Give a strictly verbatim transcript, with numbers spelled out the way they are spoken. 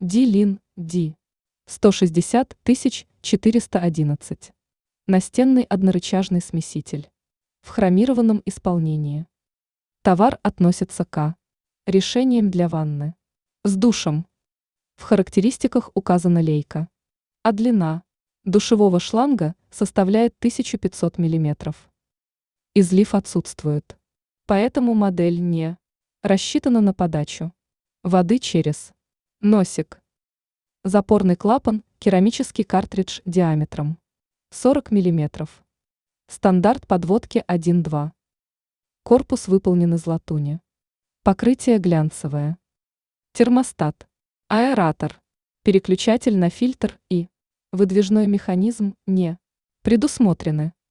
Ди-Лин, Ди. сто шестьдесят тысяч четыреста одиннадцать. Настенный однорычажный смеситель. В хромированном исполнении. Товар относится к решениям для ванны. С душем. В характеристиках указана лейка. А длина душевого шланга составляет тысяча пятьсот миллиметров. Излив отсутствует. Поэтому модель не рассчитана на подачу воды через носик. Запорный клапан, керамический картридж диаметром сорок миллиметров. Стандарт подводки один-два. Корпус выполнен из латуни. Покрытие глянцевое. Термостат. Аэратор. Переключатель на фильтр и выдвижной механизм не предусмотрены.